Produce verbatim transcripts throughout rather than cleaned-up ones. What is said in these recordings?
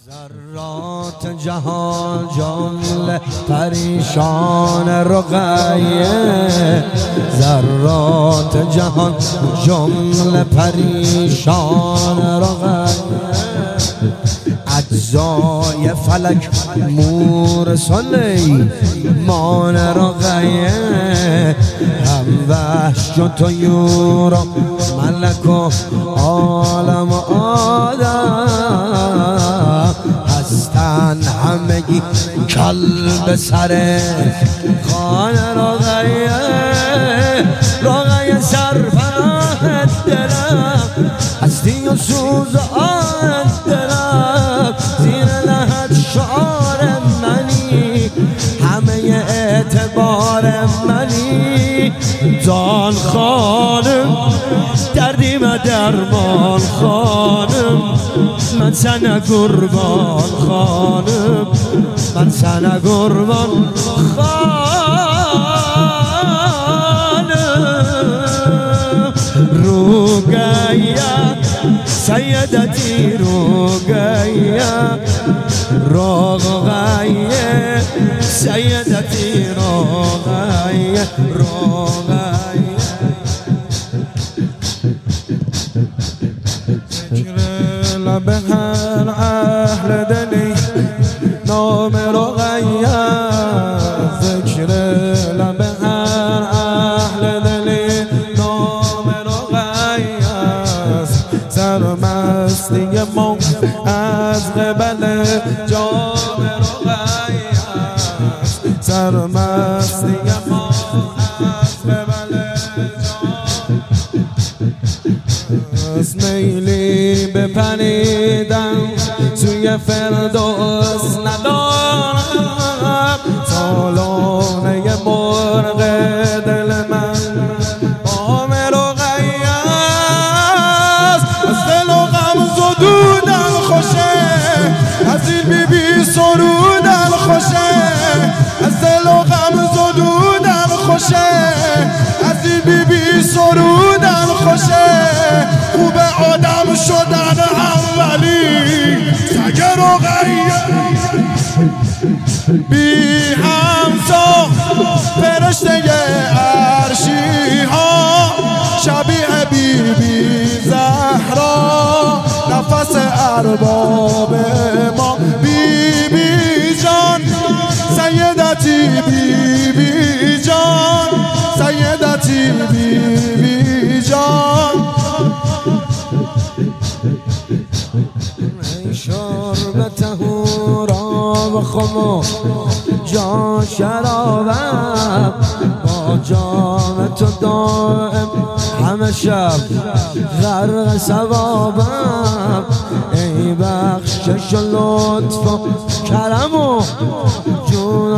ذرات جهان جمله پریشان رقیه، ذرات جهان جمله پریشان رقیه، اجزای فلک مور سلیمان رقیه، هم وحش و طیور و ملک و عالم و آدم هستند همگی کلب سر خان رقیه. رقیه سرپناه دلم، هستی و سوز آن دلم، زیر لحد شعار منی، همه اعتبار منی، جان خانم دردیم درمان خانم، من سنه قربان خانم، من سنه قربان خانم. رقیه سیدتی رقیه، رقیه سیدتی رقیه، رقیه. ذکر لب هر اهل دلی نام رقیه، ذکر لب هر اهل دلی نام رقیه، سرمستی ما از قبل جام رقیه، سرمستی ما از قبل از میلی بپریدم سوی فردوس ندارم، سالانه مرغ دل من بام رقیه است، از دل و غم زدودن خوشه، از این بی بی سرودن خوشه، از دل و غم زدودن خوشه، از این بی بی سرودن خوشه، خوب آدم شدن اولی سگ رقیه، بی همسا فرشته عرشی ها، شبیه بی بی زهرا نفس ارباب ما، بی بی جان سیدتی بی بی جان سیدتی بی بی جان. شرب طهورا و خمو جان شرابم، با جام تو دائم همه شب غرق ثوابم، ای بخشش و لطف و کرم و جون و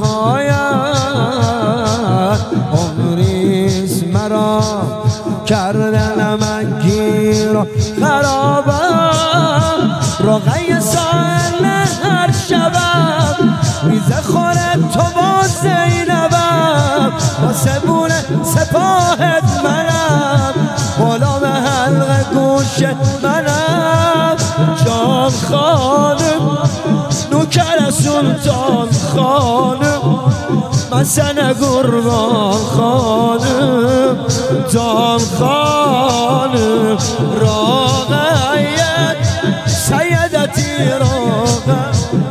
سخایت، عمریست مرا کرده نمکگیر و خرابم، رقیه سائل هر شبم، میزه خوره تو با زینبم، با سبونه سپاهت منم، غلام حلق گوشت منم، جان خانم نوکر سلطان خانم، من سنه قربان خانم، جان خانم. رقیه سیدتی رقیه،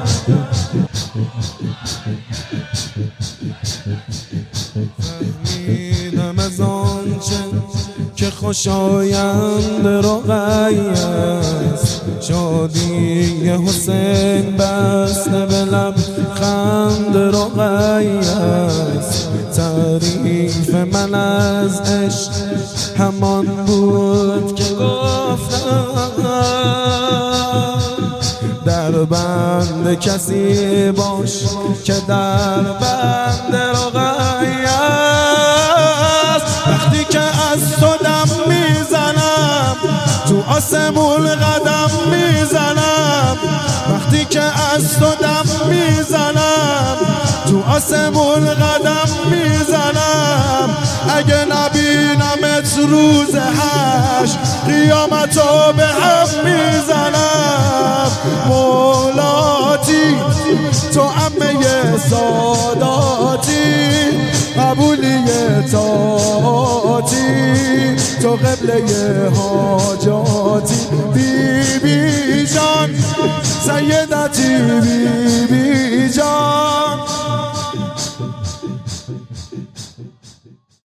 فهمیدم از آنچه که خوشایند رقیه است، شادی حسین بسته به لب خند رقیه است، تعریف من از عشق همان بود که گفتم، در بند کسی باش که در بند رقیه است، وقتی که از تو دم میزنم تو آسمون قدم میزنم، وقتی که از تو دم میزنم تو آسمون قدم میزنم، اگه نبینمت روز حشر قیامتو به هم میزنم. تو عمه ساداتی قبولی تاتی تو قبله حاجاتی بی بی جان سیدتی بی